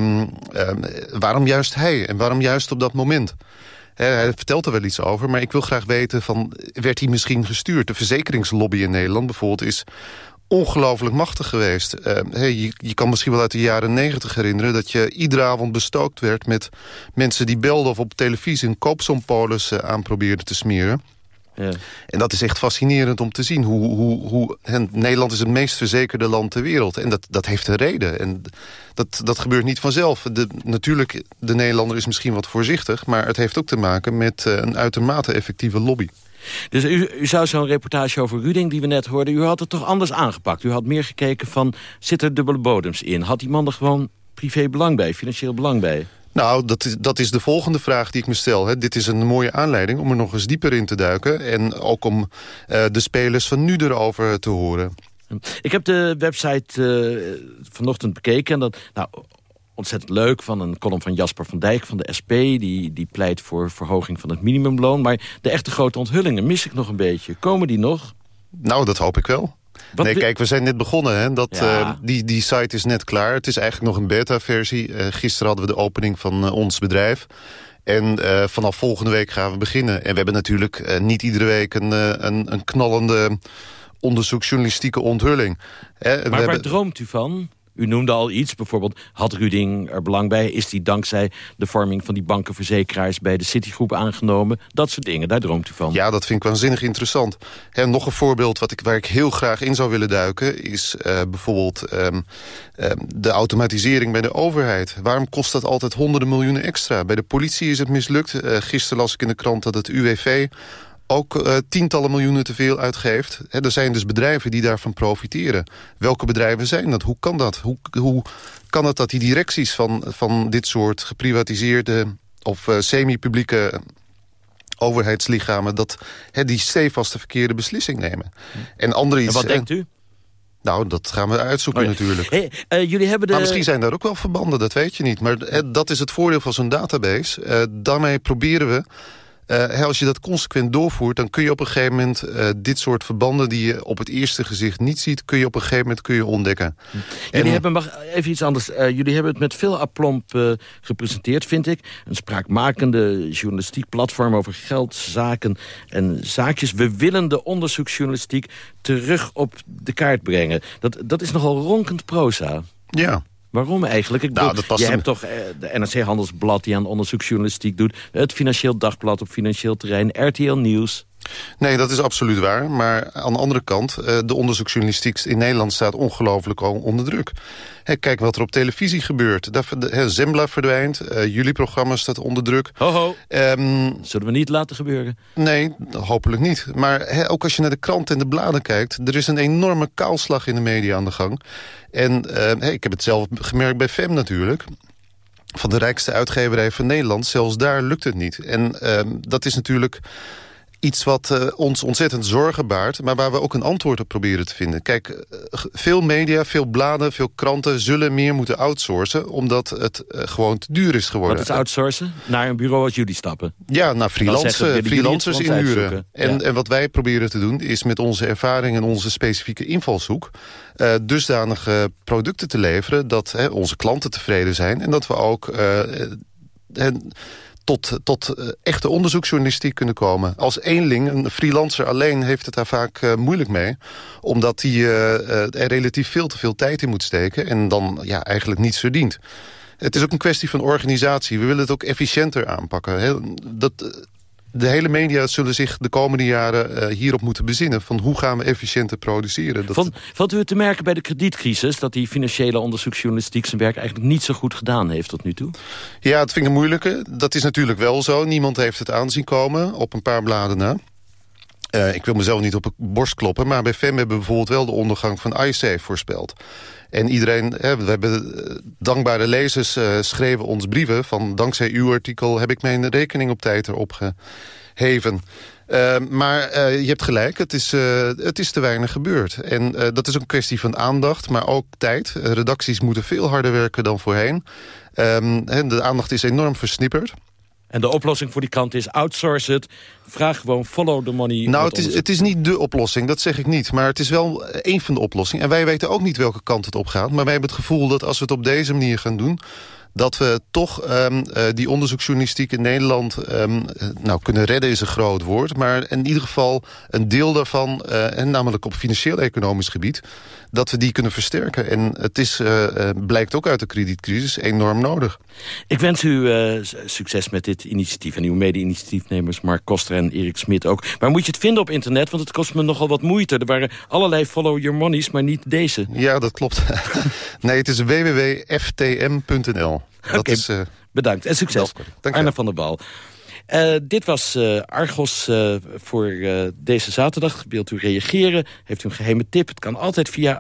waarom juist hij? En waarom juist op dat moment? Hij vertelt er wel iets over, maar ik wil graag weten werd hij misschien gestuurd? De verzekeringslobby in Nederland bijvoorbeeld is ongelooflijk machtig geweest. Je kan misschien wel uit de jaren 90 herinneren dat je iedere avond bestookt werd met mensen die belden of op televisie een koopsompolis aan probeerden te smeren. Ja. En dat is echt fascinerend om te zien. Hoe Nederland is het meest verzekerde land ter wereld. En dat heeft een reden. En dat gebeurt niet vanzelf. Natuurlijk, de Nederlander is misschien wat voorzichtig, maar het heeft ook te maken met een uitermate effectieve lobby. Dus u zou zo'n reportage over Ruding die we net hoorden, u had het toch anders aangepakt? U had meer gekeken van, zit er dubbele bodems in? Had die man er gewoon privé belang bij, financieel belang bij? Nou, dat is de volgende vraag die ik me stel. Dit is een mooie aanleiding om er nog eens dieper in te duiken. En ook om de spelers van nu erover te horen. Ik heb de website vanochtend bekeken. En dat, ontzettend leuk, van een column van Jasper van Dijk van de SP. Die pleit voor verhoging van het minimumloon. Maar de echte grote onthullingen mis ik nog een beetje. Komen die nog? Nou, dat hoop ik wel. Kijk, we zijn net begonnen. Hè? Die site is net klaar. Het is eigenlijk nog een beta-versie. Gisteren hadden we de opening van ons bedrijf. En vanaf volgende week gaan we beginnen. En we hebben natuurlijk niet iedere week een knallende onderzoeksjournalistieke onthulling. Maar waar droomt u van? U noemde al iets, bijvoorbeeld had Ruding er belang bij? Is die dankzij de vorming van die bankenverzekeraars bij de Citigroep aangenomen? Dat soort dingen, daar droomt u van. Ja, dat vind ik waanzinnig interessant. En nog een voorbeeld waar ik heel graag in zou willen duiken is bijvoorbeeld de automatisering bij de overheid. Waarom kost dat altijd honderden miljoenen extra? Bij de politie is het mislukt. Gisteren las ik in de krant dat het UWV ook tientallen miljoenen te veel uitgeeft. Er zijn dus bedrijven die daarvan profiteren. Welke bedrijven zijn dat? Hoe kan dat? Hoe kan het dat die directies van dit soort geprivatiseerde of semi-publieke overheidslichamen, dat die stevast de verkeerde beslissing nemen? En wat denkt u? Nou, dat gaan we uitzoeken natuurlijk. Jullie hebben Maar misschien zijn daar ook wel verbanden, dat weet je niet. Maar dat is het voordeel van zo'n database. Daarmee proberen we, als je dat consequent doorvoert, dan kun je op een gegeven moment dit soort verbanden die je op het eerste gezicht niet ziet, kun je op een gegeven moment ontdekken. Jullie hebben, even iets anders. Jullie hebben het met veel aplomb gepresenteerd, vind ik. Een spraakmakende journalistiek platform over geld, zaken en zaakjes. We willen de onderzoeksjournalistiek terug op de kaart brengen. Dat is nogal ronkend proza. Ja. Waarom eigenlijk? Je hebt toch de NRC Handelsblad die aan onderzoeksjournalistiek doet. Het Financieel Dagblad op financieel terrein. RTL Nieuws. Nee, dat is absoluut waar. Maar aan de andere kant, de onderzoeksjournalistiek in Nederland staat ongelooflijk onder druk. Kijk wat er op televisie gebeurt. Zembla verdwijnt, jullie programma staat onder druk. Ho. Zullen we niet laten gebeuren? Nee, hopelijk niet. Maar ook als je naar de krant en de bladen kijkt, er is een enorme kaalslag in de media aan de gang. En ik heb het zelf gemerkt bij FEM natuurlijk. Van de rijkste uitgeverij van Nederland, zelfs daar lukt het niet. En dat is natuurlijk iets wat ons ontzettend zorgen baart, maar waar we ook een antwoord op proberen te vinden. Kijk, veel media, veel bladen, veel kranten zullen meer moeten outsourcen, omdat het gewoon te duur is geworden. Wat is outsourcen? Naar een bureau als jullie stappen? Ja, naar freelancers inhuren. En wat wij proberen te doen, is met onze ervaring en onze specifieke invalshoek dusdanige producten te leveren dat onze klanten tevreden zijn en dat we ook tot echte onderzoeksjournalistiek kunnen komen. Als eenling, een freelancer alleen, heeft het daar vaak moeilijk mee. Omdat hij er relatief veel te veel tijd in moet steken en dan eigenlijk niets verdient. Het is ook een kwestie van organisatie. We willen het ook efficiënter aanpakken. De hele media zullen zich de komende jaren hierop moeten bezinnen. Van hoe gaan we efficiënter produceren. Valt u het te merken bij de kredietcrisis dat die financiële onderzoeksjournalistiek zijn werk eigenlijk niet zo goed gedaan heeft tot nu toe? Ja, het vind ik een moeilijke. Dat is natuurlijk wel zo. Niemand heeft het aanzien komen op een paar bladen na. Ik wil mezelf niet op de borst kloppen, maar bij FEM hebben we bijvoorbeeld wel de ondergang van iSafe voorspeld. En iedereen, we hebben dankbare lezers schreven ons brieven van dankzij uw artikel heb ik mijn rekening op tijd erop geheven. Maar je hebt gelijk, het is te weinig gebeurd. En dat is ook een kwestie van aandacht, maar ook tijd. Redacties moeten veel harder werken dan voorheen. De aandacht is enorm versnipperd. En de oplossing voor die kant is outsource het. Vraag gewoon follow the money. Nou, het is niet de oplossing, dat zeg ik niet. Maar het is wel één van de oplossingen. En wij weten ook niet welke kant het op gaat. Maar wij hebben het gevoel dat als we het op deze manier gaan doen, dat we toch die onderzoeksjournalistiek in Nederland kunnen redden is een groot woord. Maar in ieder geval een deel daarvan, en namelijk op financieel-economisch gebied, dat we die kunnen versterken. En het is, blijkt ook uit de kredietcrisis, enorm nodig. Ik wens u succes met dit initiatief en uw mede-initiatiefnemers Mark Koster en Erik Smit ook. Maar moet je het vinden op internet? Want het kost me nogal wat moeite. Er waren allerlei follow your monies, maar niet deze. Ja, dat klopt. Nee, het is www.ftm.nl. Oké, bedankt en succes. Arne van der Wal. Dit was Argos voor deze zaterdag. Wilt u reageren? Heeft u een geheime tip? Het kan altijd via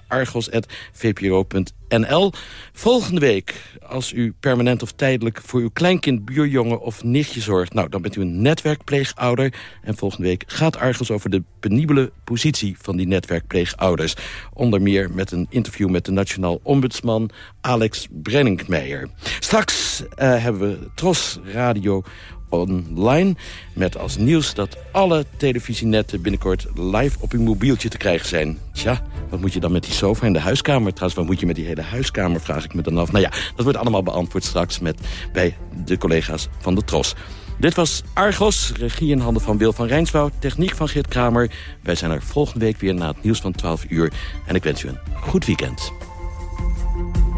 argos@vpro.nl. Volgende week, als u permanent of tijdelijk voor uw kleinkind, buurjongen of nichtje zorgt, nou, dan bent u een netwerkpleegouder. En volgende week gaat Argos over de penibele positie van die netwerkpleegouders. Onder meer met een interview met de Nationaal Ombudsman Alex Brenninkmeijer. Straks hebben we Tros Radio online, met als nieuws dat alle televisienetten binnenkort live op uw mobieltje te krijgen zijn. Tja, wat moet je dan met die sofa in de huiskamer? Trouwens, wat moet je met die hele huiskamer, vraag ik me dan af. Nou ja, dat wordt allemaal beantwoord straks bij de collega's van de Tros. Dit was Argos, regie in handen van Wil van Rijnswoud, techniek van Geert Kramer. Wij zijn er volgende week weer na het nieuws van 12 uur. En ik wens u een goed weekend.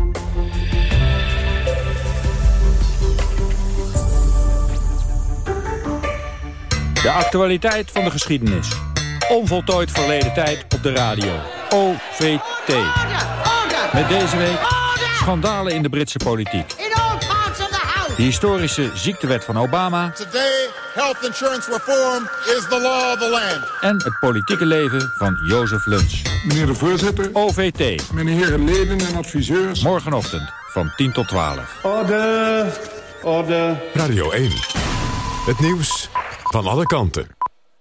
De actualiteit van de geschiedenis. Onvoltooid verleden tijd op de radio. OVT. Met deze week schandalen in de Britse politiek. De historische ziektewet van Obama. Today, health insurance reform is the law of the land. En het politieke leven van Jozef Luns. Meneer de voorzitter. OVT. Meneer leden en adviseurs. Morgenochtend van 10 tot 12. Orde. Orde. Radio 1. Het nieuws van alle kanten.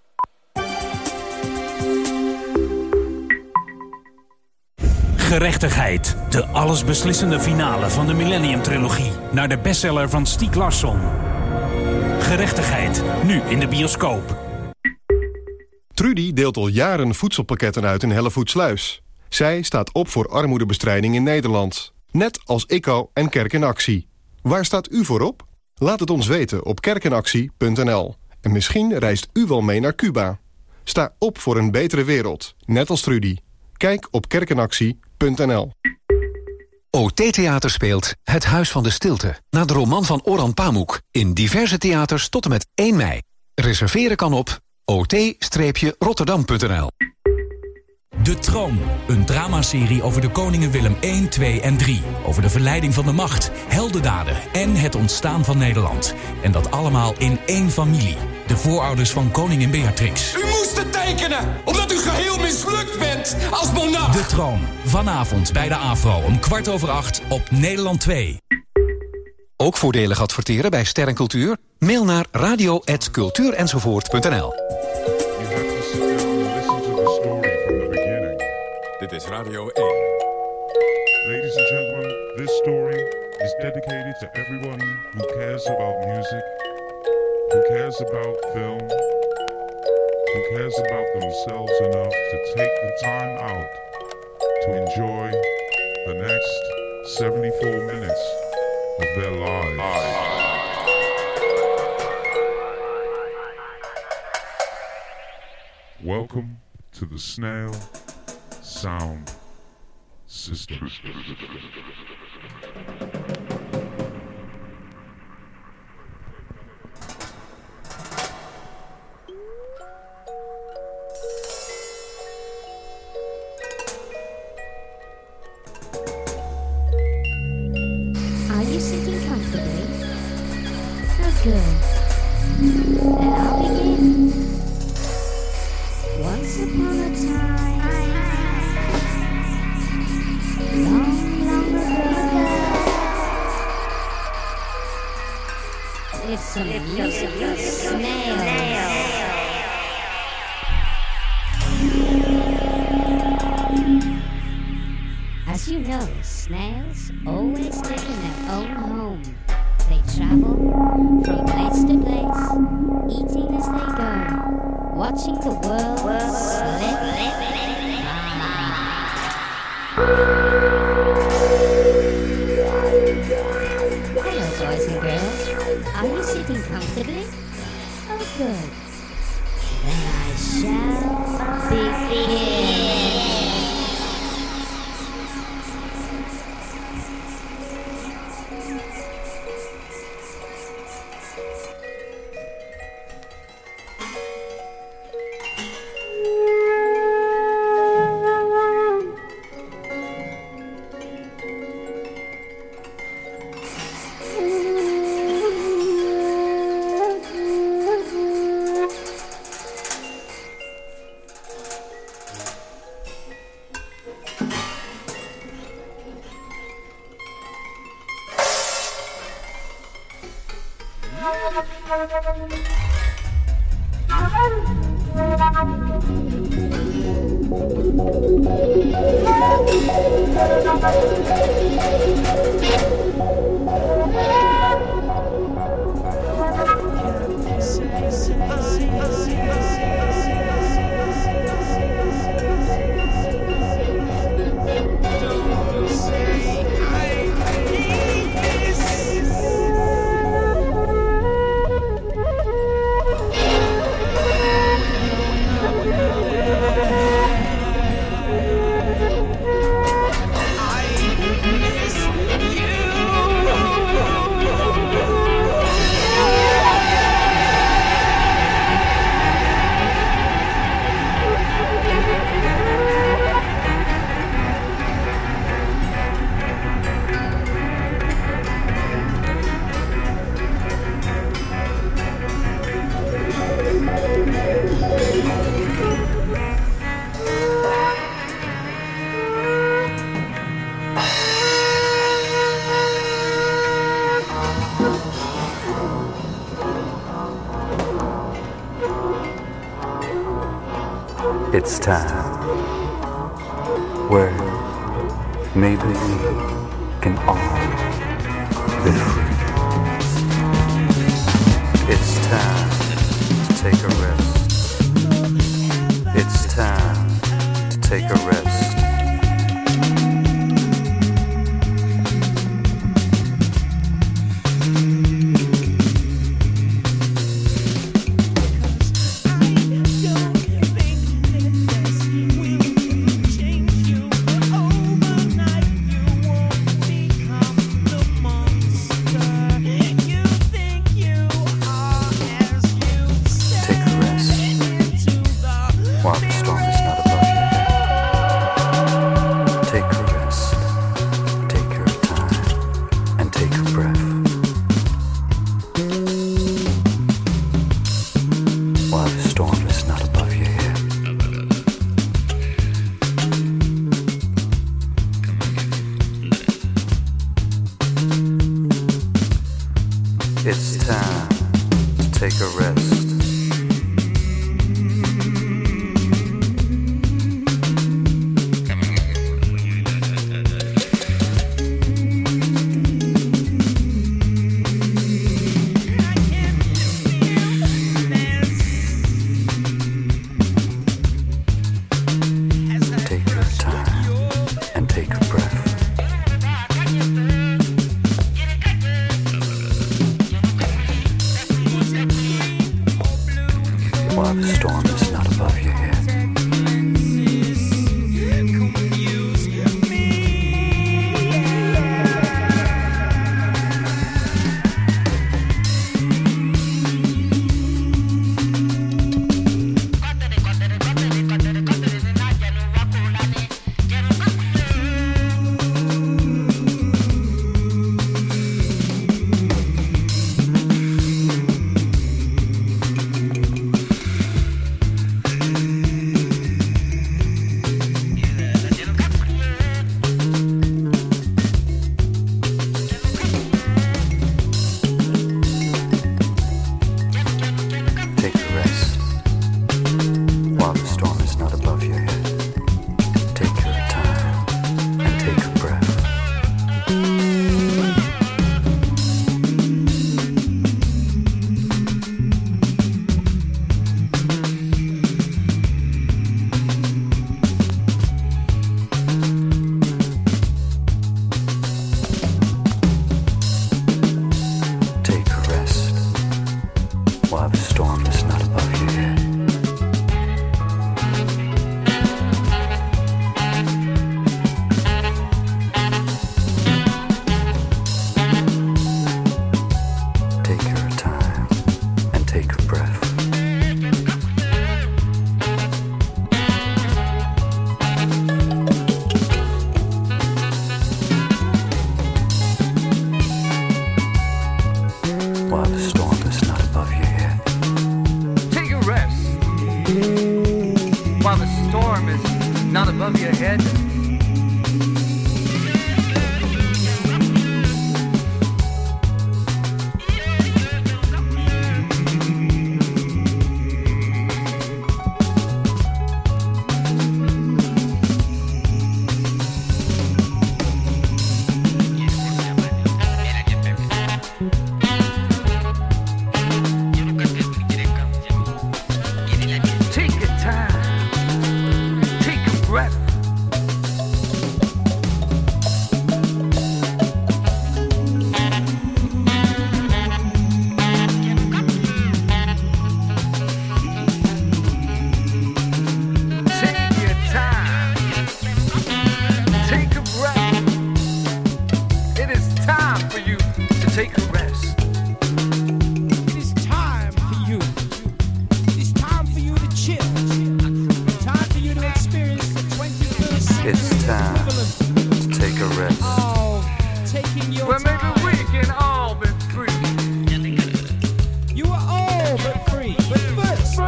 Gerechtigheid, de allesbeslissende finale van de Millennium-trilogie. Naar de bestseller van Stieg Larsson. Gerechtigheid, nu in de bioscoop. Trudy deelt al jaren voedselpakketten uit in Hellevoetsluis. Zij staat op voor armoedebestrijding in Nederland. Net als ICO en Kerk in Actie. Waar staat u voor op? Laat het ons weten op kerkenactie.nl. En misschien reist u wel mee naar Cuba. Sta op voor een betere wereld, net als Trudy. Kijk op kerkenactie.nl. OT Theater speelt Het Huis van de Stilte, naar de roman van Orhan Pamuk, in diverse theaters tot en met 1 mei. Reserveren kan op ot-rotterdam.nl. De Troon, een dramaserie over de koningen Willem 1, 2 en 3. Over de verleiding van de macht, heldendaden en het ontstaan van Nederland. En dat allemaal in 1 familie. De voorouders van koningin Beatrix. U moest het tekenen, omdat u geheel mislukt bent als monarch. De Troon, vanavond bij de AVRO om 7:15 op Nederland 2. Ook voordelig adverteren bij Ster en Cultuur? Mail naar radio@cultuurenzovoort.nl. Dit is Radio 1. Ladies and gentlemen, this story is dedicated to everyone who cares about music, who cares about film, who cares about themselves enough to take the time out to enjoy the next 74 minutes of their lives. Welcome to the Snail Sound System. Are you sitting comfortably? Oh, good. Then I'll begin. Once upon a time, long, long ago, it's a musical snail. As you know, snails always live in their own home. They travel from place to place, eating as they go, watching the world slip by. Hello, boys and girls. Are you sitting comfortably? Oh, good. Then I shall begin. Yes. It's time where maybe we can all be free. It's time to take a rest. It's time to take a rest. It's time to take a rest. Take your time and take a breath. While the storm is not above your head. While the storm is not above your head. Take your time and take a breath. While the storm is not above your head. Take a rest. While the storm is not above your head. Take your time. Take a breath. Take your time. Take a breath. It is time for you to take a rest. It is time for you. It's time for you to chill. Time for you to experience the 21st century It's time equivalent to take a rest. of taking your Well, maybe time. we can all be free. You are all but free. But first,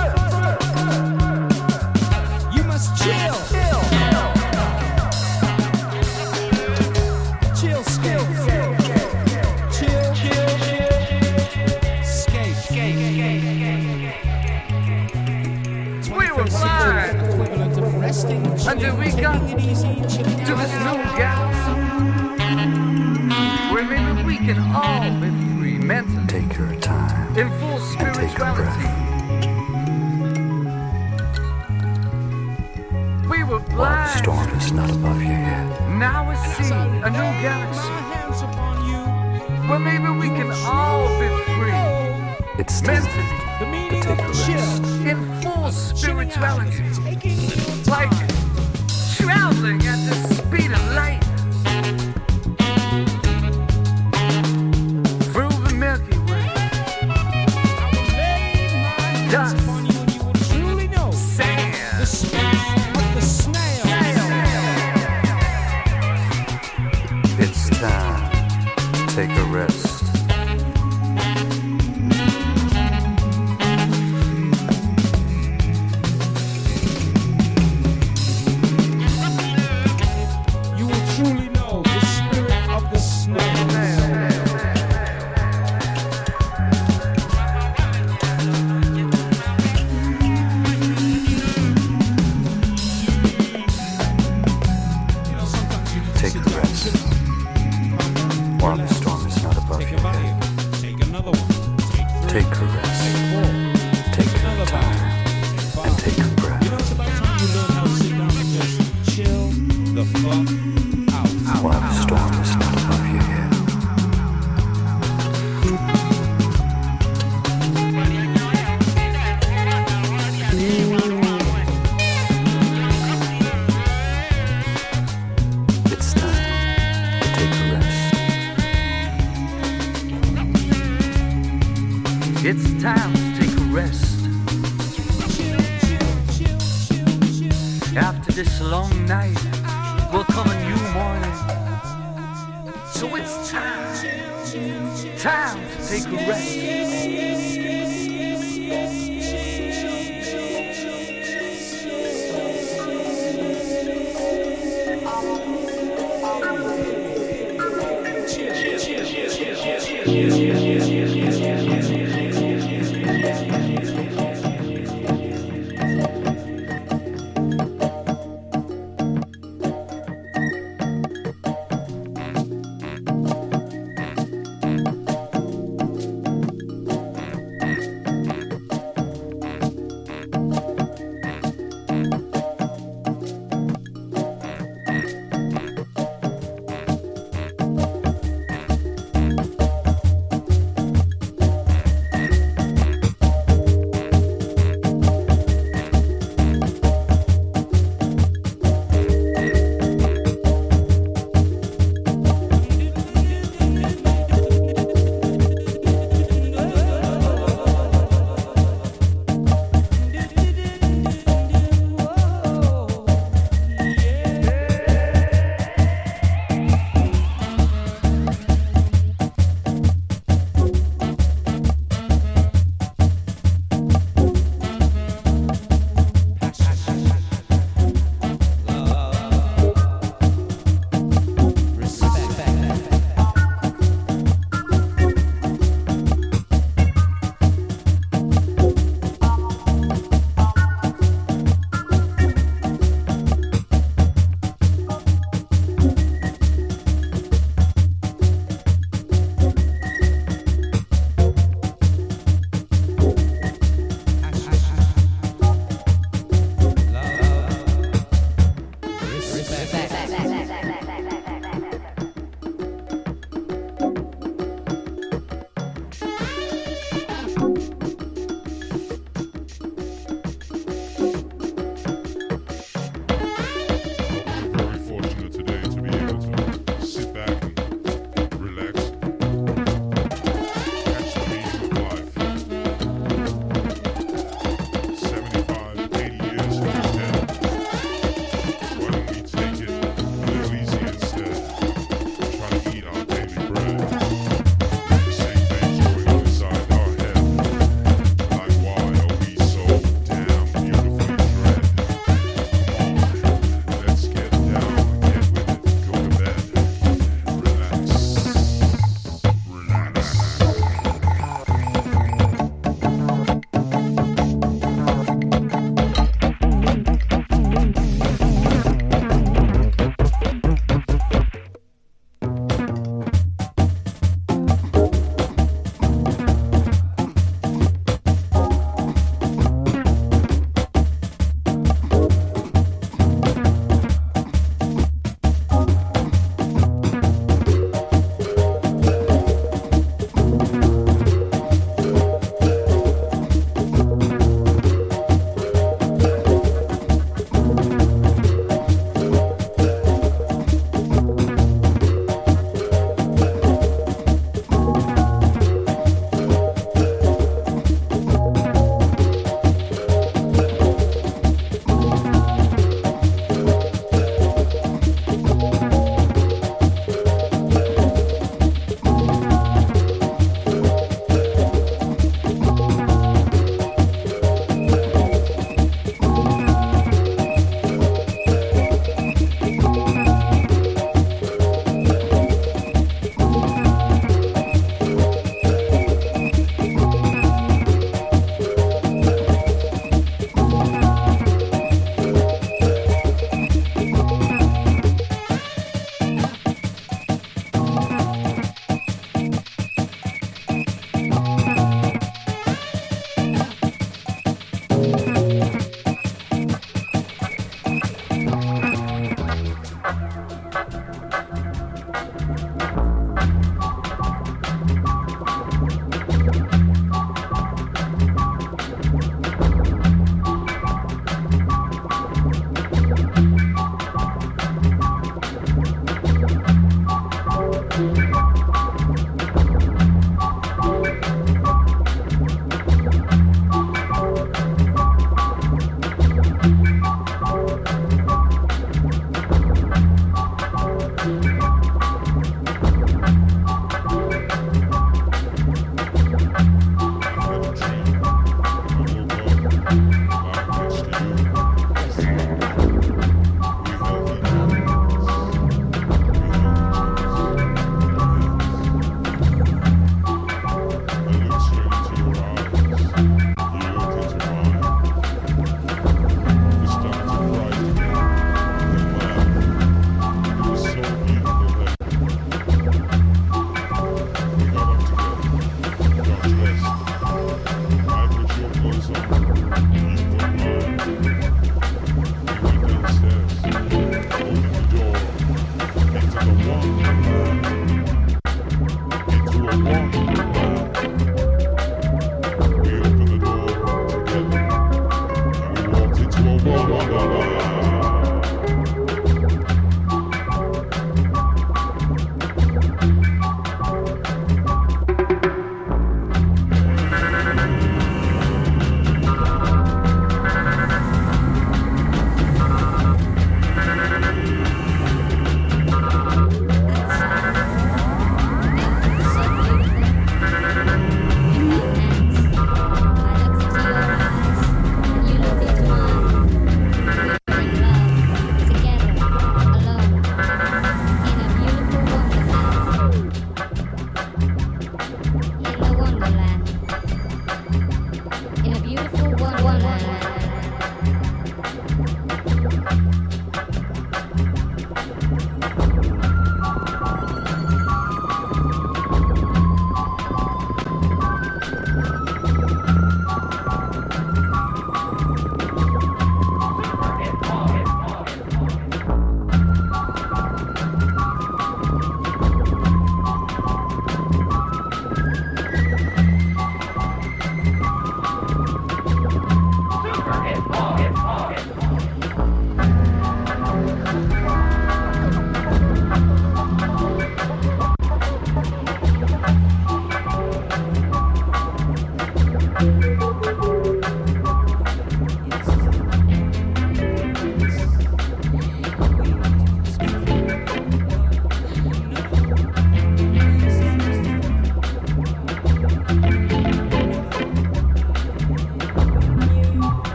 you must chill. Chill, skate. Chill, skate. We were blind. Equivalent until we got to this new galaxy where maybe we can all be free mentally. Take your time. In full spirituality. We were blind. While the storm is not above you yet. Now we see a new galaxy where maybe we can all be free. It's time to take a rest. In full spirituality. Like traveling at the speed of light. Through the Milky Way. Dust. Sand. It's time to take a rest. You will truly know the spirit of the snail. Take a rest. While the storm is not above you yet. Take another one. Take a rest. Take your time. And take a breath. You know, it's about time you learn how to sit down and just chill the fuck out. While the storm is not above you yet. It's time to take a rest. It's time to take a rest. After this long night will come a new morning. So it's time to take a rest. Cheers.